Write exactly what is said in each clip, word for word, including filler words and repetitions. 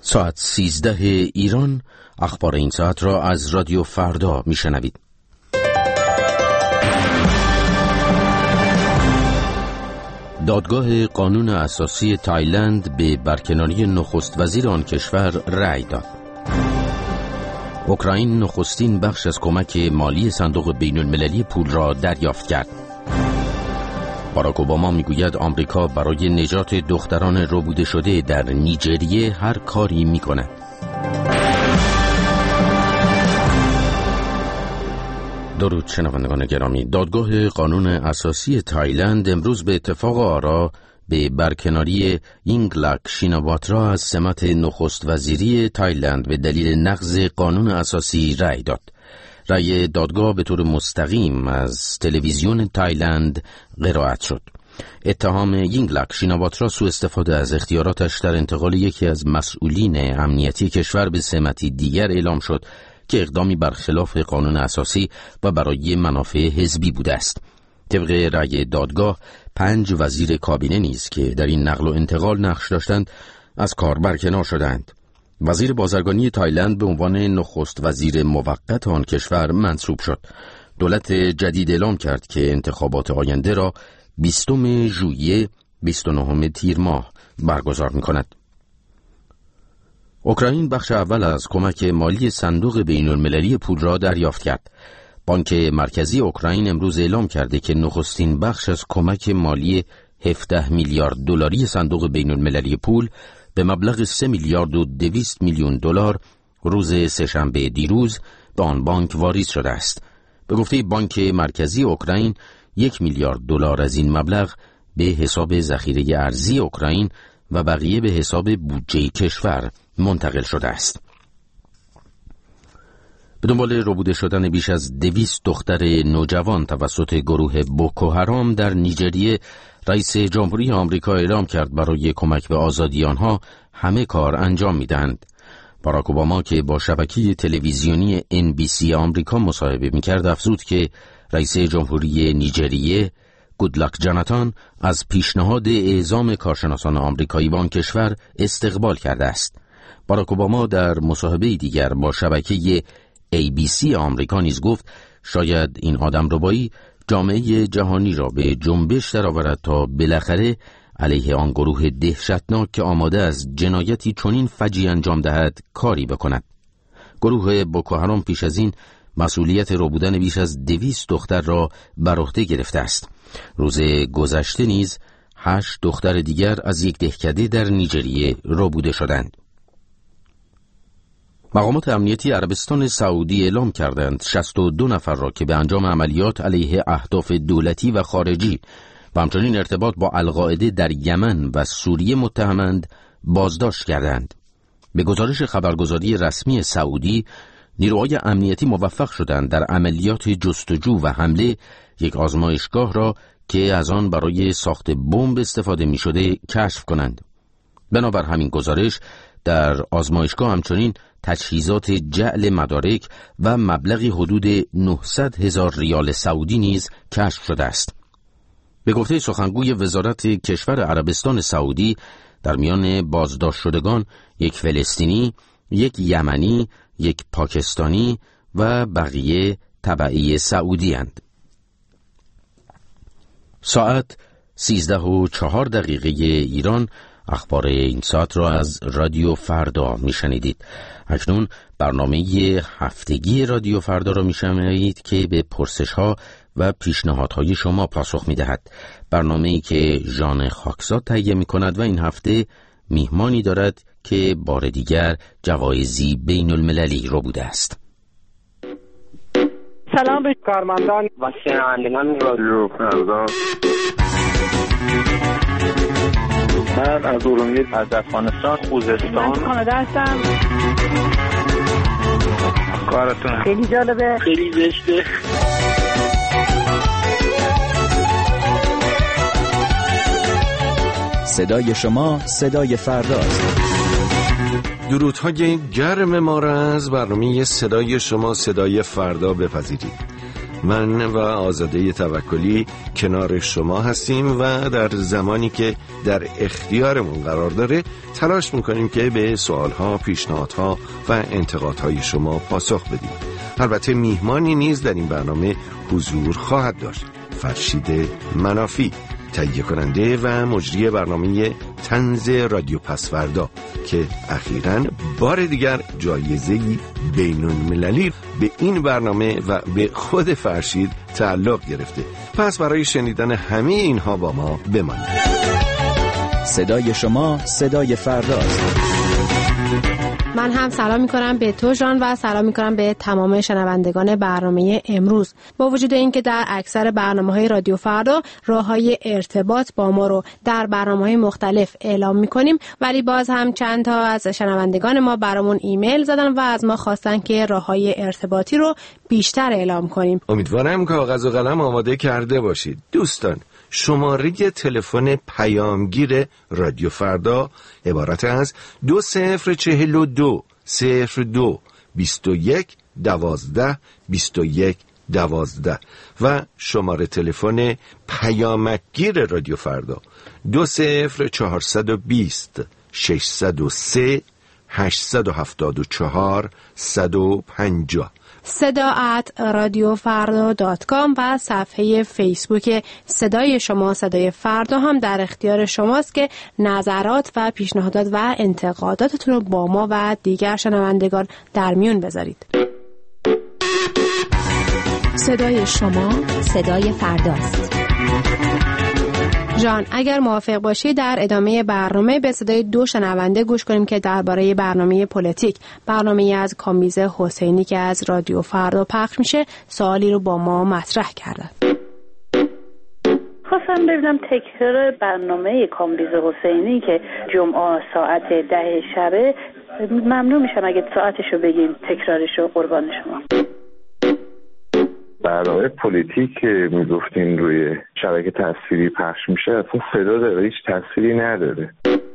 ساعت سیزده ایران، اخبار این ساعت را از رادیو فردا میشنوید. دادگاه قانون اساسی تایلند به برکناری نخست وزیر آن کشور رأی داد. اوکراین نخستین بخش از کمک مالی صندوق بین المللی پول را دریافت کرد. باراک اوباما میگوید آمریکا برای نجات دختران ربوده شده در نیجریه هر کاری میکند. درود شنوندگان گرامی. دادگاه قانون اساسی تایلند امروز به اتفاق آرا به برکناری اینگلاک شیناواترا از سمت نخست وزیری تایلند به دلیل نقض قانون اساسی رأی داد. رأی دادگاه به طور مستقیم از تلویزیون تایلند قرائت شد. اتهام اینگلاک شیناواترا سوء استفاده از اختیاراتش در انتقال یکی از مسئولین امنیتی کشور به سمتی دیگر اعلام شد که اقدامی برخلاف قانون اساسی و برای منافع حزبی بوده است. طبق رأی دادگاه پنج وزیر کابینه نیز که در این نقل و انتقال نقش داشتند از کار برکنار شدند. وزیر بازرگانی تایلند به عنوان نخست وزیر موقت آن کشور منصوب شد. دولت جدید اعلام کرد که انتخابات آینده را بیستم ژوئیه بیست و نهم تیر ماه برگزار می‌کند. اوکراین بخش اول از کمک مالی صندوق بین المللی پول را دریافت کرد. بانک مرکزی اوکراین امروز اعلام کرده که نخستین بخش از کمک مالی هفده میلیارد دلاری صندوق بین المللی پول به مبلغ سه میلیارد و دویست میلیون دلار روز سه‌شنبه دیروز به آن بانک واریز شده است. به گفته بانک مرکزی اوکراین، یک میلیارد دلار از این مبلغ به حساب ذخیره ارزی اوکراین و بقیه به حساب بودجه کشور منتقل شده است. به دنبال ربوده شدن بیش از دویست دختر نوجوان توسط گروه بوکو حرام در نیجریه، رئیس جمهوری آمریکا اعلام کرد برای کمک به آزادی آنها همه کار انجام می‌دهند. باراک اوباما که با شبکه تلویزیونی ان بی سی آمریکا مصاحبه می‌کرد افزود که رئیس جمهوری نیجریه گودلاک جاناتان از پیشنهاد اعزام کارشناسان آمریکایی به آن کشور استقبال کرده است. باراک اوباما در مصاحبه دیگر با شبکه ای بی سی آمریکا نیز گفت شاید این آدمربایی جامعه جهانی را به جنبش درآورد تا بالاخره علیه آن گروه دهشتناک که آماده از جنایتی چنین فجیع انجام دهد کاری بکند. گروه بوکو حرام پیش از این مسئولیت ربودن بیش از دویست دختر را بر عهده گرفته است. روز گذشته نیز هشت دختر دیگر از یک دهکده در نیجریه ربوده شدند. مقامات امنیتی عربستان سعودی اعلام کردند شصت و دو نفر را که به انجام عملیات علیه اهداف دولتی و خارجی و همچنین ارتباط با القاعده در یمن و سوریه متهمند بازداشت کردند. به گزارش خبرگزاری رسمی سعودی، نیروهای امنیتی موفق شدند در عملیات جستجو و حمله یک آزمایشگاه را که از آن برای ساخت بمب استفاده می شده کشف کنند. بنابر همین گزارش در آزمایشگاه همچنین تجهیزات جعل مدارک و مبلغی حدود نهصد هزار ریال سعودی نیز کشف شده است. به گفته سخنگوی وزارت کشور عربستان سعودی، در میان بازداشت شدگان یک فلسطینی، یک یمنی، یک پاکستانی و بقیه تبعی سعودی اند. ساعت سیزده و چهار دقیقه ایران، اخبار این ساعت را از رادیو فردا میشنیدید. اکنون برنامه هفتگی رادیو فردا را میشنوید که به پرسش ها و پیشنهادهای شما پاسخ میدهد. برنامه‌ای که ژان خاکزاد تهیه میکند و این هفته میهمانی دارد که بار دیگر جوایزی بین المللی رو بوده است. سلام به کارمندان و شنوندگان رادیو فردا. من از ارومیه از افغانستان خوزستان من کانادا هستم. کارتون خیلی جالبه، خیلی زشته. صدای شما صدای فرداست. درودهای گرم ما را از برنامه صدای شما صدای فردا بپذیرید. من و آزاده توکلی کنار شما هستیم و در زمانی که در اختیارمون قرار داره تلاش میکنیم که به سوالها، پیشنهادها و انتقادهای شما پاسخ بدیم. البته میهمانی نیز در این برنامه حضور خواهد داشت، فرشید منافی، تهیه کننده و مجری برنامه طنز رادیو پسوردا که اخیراً بار دیگر جایزه‌ای بین‌المللی به این برنامه و به خود فرشید تعلق گرفته. پس برای شنیدن همه اینها با ما بمانید. صدای شما صدای فرداست. من هم سلام میکنم به تو جان و سلام میکنم به تمام شنوندگان برنامه امروز. با وجود اینکه در اکثر برنامه‌های رادیو فردا راه‌های ارتباط با ما رو در برنامه‌های مختلف اعلام میکنیم، ولی باز هم چند تا از شنوندگان ما برامون ایمیل زدن و از ما خواستن که راه‌های ارتباطی رو بیشتر اعلام کنیم. امیدوارم کاغذ و قلم آماده کرده باشید. دوستان، شماره تلفن پیامگیر رادیو فردا عبارت از دو صفر چهل و دو صفر دو بیست و یک دوازده بیست و یک دوازده و شماره تلفن پیامکگیر رادیو فردا دو صفر چهارصد و بیست ششصد و سه هشتصد و هفتاد و چهار صد و پنجاه. صدا ات رادیو فردا دات کام و صفحه فیسبوک صدای شما صدای فردا هم در اختیار شماست که نظرات و پیشنهادات و انتقاداتتون رو با ما و دیگر شنوندگان در میون بذارید. صدای شما صدای فرداست. جان، اگر موافق باشی در ادامه برنامه به صدای دو شنونده گوش کنیم که درباره برنامه پلیتیک، برنامه‌ای از کامبیز حسینی که از رادیو فردا پخش میشه، سوالی رو با ما مطرح کردن. خواستم ببینم تکرار برنامه کامبیز حسینی که جمعه ساعت ده شبه، ممنون میشم اگه ساعتشو بگین، تکرارشو، قربان شما. برنامه پلیتیک که میگفتین روی شبکه تصویری پخش میشه، اصلا صدا داره، هیچ تصویری نداره.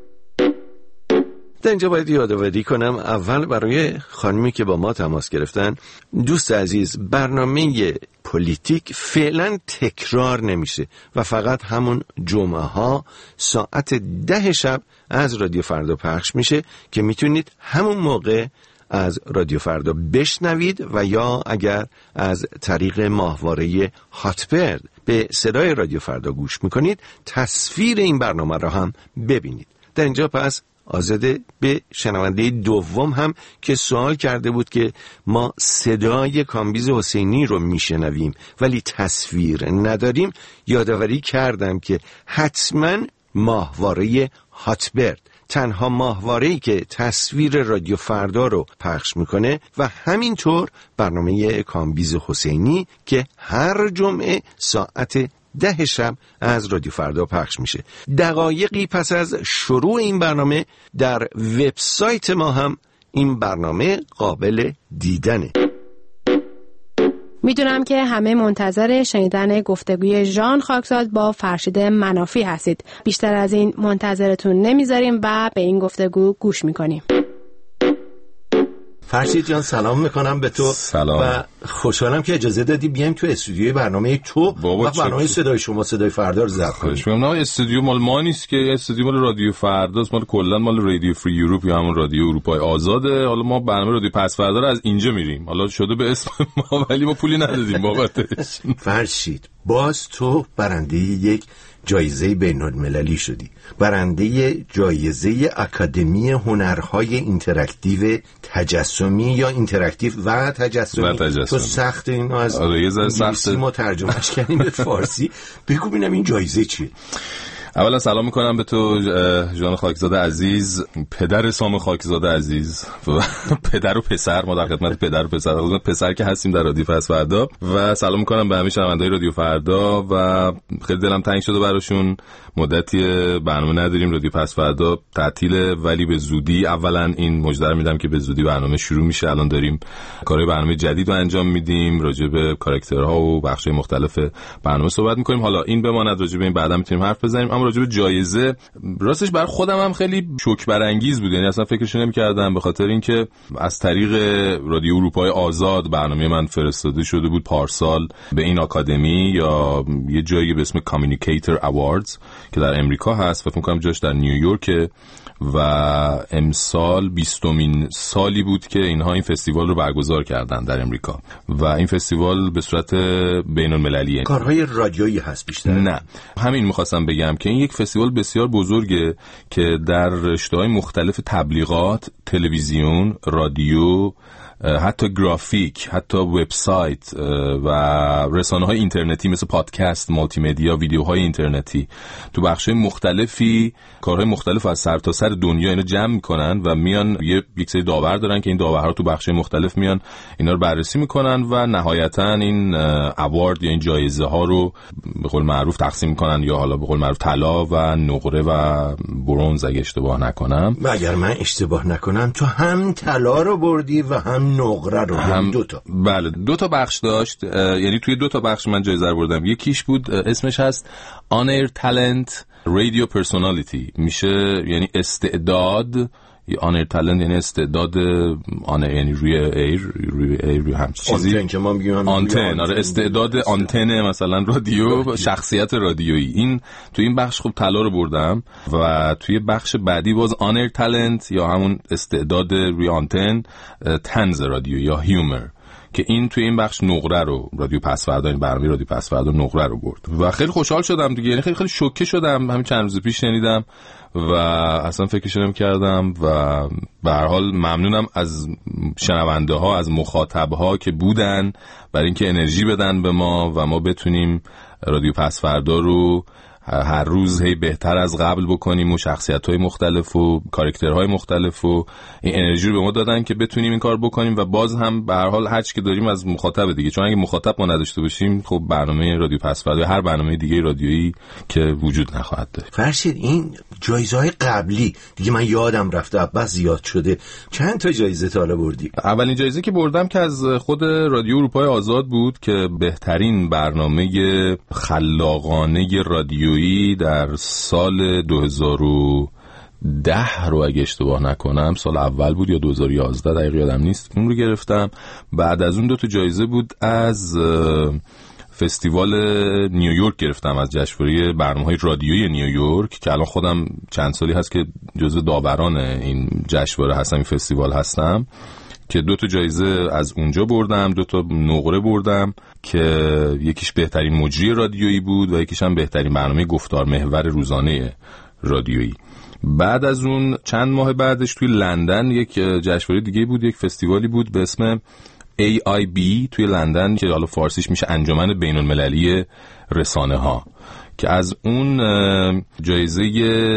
در اینجا باید یادآوری کنم اول برای خانمی که با ما تماس گرفتن، دوست عزیز، برنامه پلیتیک فعلا تکرار نمیشه و فقط همون جمعه ها ساعت ده شب از رادیو فردا پخش میشه که میتونید همون موقع از رادیو فردا بشنوید و یا اگر از طریق ماهواره هاتبرد به صدای رادیو فردا گوش میکنید تصویر این برنامه را هم ببینید. در اینجا پس آزاده به شنونده دوم هم که سوال کرده بود که ما صدای کامبیز حسینی رو میشنویم ولی تصویر نداریم، یادآوری کردم که حتما ماهواره هاتبرد تنها ماهواره‌ای که تصویر رادیو فردا رو پخش میکنه و همینطور برنامه کامبیز حسینی که هر جمعه ساعت ده شب از رادیو فردا پخش میشه. دقایقی پس از شروع این برنامه در وبسایت ما هم این برنامه قابل دیدنه. میدونم که همه منتظر شنیدن گفتگوی ژان خاکزاد با فرشید منافی هستید. بیشتر از این منتظرتون نمیذاریم و به این گفتگو گوش میکنیم. فرشید جان، سلام میکنم به تو. سلام. و خوشحالم که اجازه دادی بیایم تو استودیوی برنامه تو و برنامه صدای شما صدای فردا رو ضبط کنیم. خوشم نه استودیو مال ما نیست که، استودیو مال رادیو فرداست، مال کلا مال رادیو فری یوروپ یا همون رادیو اروپای آزاده. حالا ما برنامه رادیو پس فردا رو از اینجا میریم، حالا شده به اسم ما ولی ما پولی ندادیم بابتش. فرشید، باز تو برنده یک جایزه بین‌المللی شدی، برنده جایزه اکادمی هنرهای اینتراکتیو تجسمی یا اینتراکتیو و تجسمی, و تجسمی. تو سخت اینو از انگلیسی ما ترجمهش کردیم به فارسی. بگو ببینم این جایزه چیه؟ اولا سلام میکنم به تو ژان خاکزاده عزیز، پدر سام خاکزاده عزیز و پدر و پسر. ما در خدمت پدر و پسر خدمت پسر که هستیم در رادیو پس فردا. و سلام میکنم به همه شنونده‌های رادیو فردا و خیلی دلم تنگ شده براشون. مدتی برنامه نداریم، رادیو پس فردا تعطیله ولی به زودی اولا این مژده میدم که به زودی برنامه شروع میشه. الان داریم کارهای برنامه جدید رو انجام میدیم، راجع به کاراکترها و بخش‌های مختلف برنامه صحبت میکنیم. حالا این بماند، راجع به این بعدا میتونیم حرف بزنیم. اما راجع به جایزه، راستش بر خودم هم خیلی شوک برانگیز بود. یعنی اصلا فکرش نمی‌کردم، به خاطر اینکه از طریق رادیو اروپای آزاد برنامه من فرستاده شده بود پارسال به این آکادمی یا یه جایی به اسم کامیونیکیتور اواردز که در امریکا هست و فکر کنم جاش در نیویورک، و امسال بیستمین سالی بود که اینها این فستیوال رو برگزار کردن در امریکا و این فستیوال به صورت بین المللیه. کارهای رادیویی هست بیشتر؟ نه، همین میخواستم بگم که این یک فستیوال بسیار بزرگه که در رشته‌های مختلف تبلیغات، تلویزیون، رادیو، حتی گرافیک، حتی وبسایت و رسانه‌های اینترنتی مثل پادکست، مالتی مدیا، ویدیوهای اینترنتی، تو بخش‌های مختلفی کارهای مختلف از سرتاسر سر دنیا اینو جمع میکنن و میان یه یک سری داور دارن که این داورها تو بخش‌های مختلف میان اینا رو بررسی میکنن و نهایتاً این اوارد یا این جایزه ها رو به قول معروف تقسیم میکنن، یا حالا به قول معروف طلا و نقره و برنز اگه اشتباه نکنم. و اگر من اشتباه نکنم تو هم طلا رو بردی و هم نقره رو، هم دو تا. بله، دو تا بخش داشت، یعنی توی دو تا بخش من جایزه رو بردم. یکیش بود اسمش هست On Air Talent Radio Personality، میشه یعنی استعداد، آن تالنت یعنی استعداد، آن یعنی روی ایر، روی ایر روی هم چیزی، آنتن که ما میگیم آنتن، آره استعداد آنتن مثلا رادیو، شخصیت رادیویی. این تو این بخش خوب طلا رو بردم و توی بخش بعدی باز آن ایر تالنت یا همون استعداد روی آنتن، طنز رادیو یا هیومر، که این توی این بخش نقره رو، رادیو پسوردا، این برنامه رادیو پسوردا نقره رو برد و خیلی خوشحال شدم دیگه. یعنی خیلی خیلی شوکه شدم، همین چند روز پیش شنیدم و اصلا فکرش نمی‌کردم و به هر حال ممنونم از شنونده ها، از مخاطب ها که بودن برای اینکه انرژی بدن به ما و ما بتونیم رادیو پسوردا رو هر روز هی بهتر از قبل بکنیم و شخصیت‌های مختلف و کاراکترهای مختلف و این انرژی رو به ما دادن که بتونیم این کار بکنیم و باز هم به هر حال هر چی که داریم از مخاطب دیگه، چون اگه مخاطب ما نداشته باشیم خب برنامه رادیو پسوردا یا هر برنامه دیگه رادیویی که وجود نخواهد داشت. فرشید، این جایزه‌های قبلی دیگه من یادم رفته، بس زیاد شده، چند تا جایزه تا حالا بردی؟ اولین جایزه که بردم که از خود رادیو اروپای آزاد بود که بهترین برنامه خلاقانه رادیو در سال دو هزار و ده رو اگه اشتباه نکنم، سال اول بود یا دو هزار و یازده دقیق یادم نیست، اون رو گرفتم. بعد از اون دو تا جایزه بود از فستیوال نیویورک گرفتم، از جشنواره برنامه‌های رادیویی نیویورک که الان خودم چند سالی هست که جزو داوران این جشنواره هستم، این فستیوال هستم، که دو تا جایزه از اونجا بردم، دو تا نقره بردم که یکیش بهترین مجری رادیویی بود و یکیش هم بهترین برنامه گفتار محور روزانه رادیویی. بعد از اون چند ماه بعدش توی لندن یک جشنواره دیگه بود، یک فستیوالی بود به اسم ای آی بی توی لندن که حالا فارسیش میشه انجمن بین المللی رسانه ها، که از اون جایزه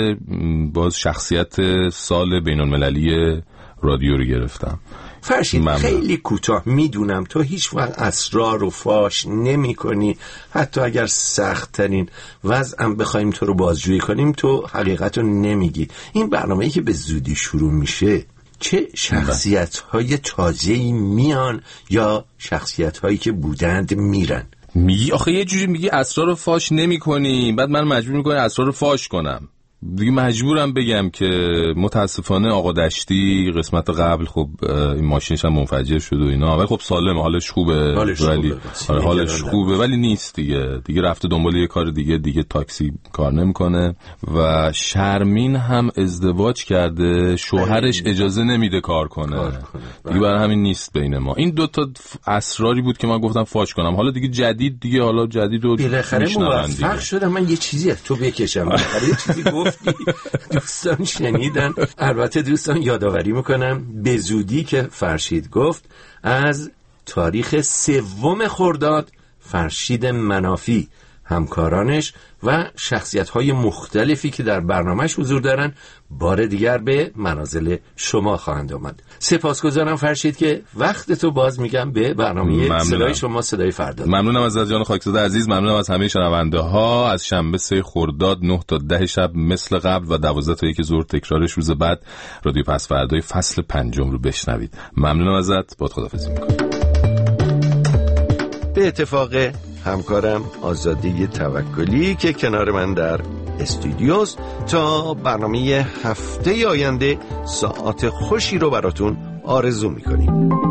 باز شخصیت سال بین المللی رادیو رو گرفتم. فرشید، خیلی کوتاه، میدونم تو هیچ وقت اسرار رو فاش نمی کنی، حتی اگر سخت ترین وضعم بخوایم تو رو بازجویی کنیم تو حقیقت رو نمیگی. این برنامه‌ای که به زودی شروع میشه چه شخصیت‌های تازه‌ای میان یا شخصیت‌هایی که بودند میرن؟ میگی آخه یه جوری میگی اسرار رو فاش نمی کنی، بعد من مجبور میکنی اسرار رو فاش کنم دیگه. مجبورم بگم که متاسفانه آقا دشتی قسمت قبل خب این ماشینش هم منفجر شد و اینا، ولی خب سالمه، حالش خوبه، حالش ولی خوبه, حالش خوبه ولی نیست دیگه دیگه رفته دنبال یه کار دیگه دیگه تاکسی کار نمیکنه. و شرمین هم ازدواج کرده، شوهرش اجازه نمیده کار کنه, کار کنه. دیگه برای همین نیست بین ما. این دو تا اسراری بود که من گفتم فاش کنم. حالا دیگه جدید دیگه حالا جدید رو بالاخره موفق شدم من یه چیزی از تو بکشم، بالاخره یه چیزی گفتی دوستان شنیدن. البته دوستان یادآوری میکنم به زودی که فرشید گفت از تاریخ سوم خرداد فرشید منافی، همکارانش و شخصیت‌های مختلفی که در برنامه‌اش حضور دارن بار دیگر به منازل شما خواهند آمد. سپاسگزارم فرشید که وقت تو باز میگم به برنامه ممنونم. صدای شما صدای فردا. ممنونم از جان خاکزاده عزیز، ممنونم از همه شنونده ها. از شنبه سه خرداد نه تا ده شب مثل قبل و دوازده تا یک ظهر تکرارش روز بعد رادیو پس فردای فصل پنجم رو بشنوید. ممنونم ازت، با خداحافظی می‌کنم. به اتفاق همکارم آزاده توکلی که کنار من در استودیوز. تا برنامه هفته آینده ساعت خوشی رو براتون آرزو میکنیم.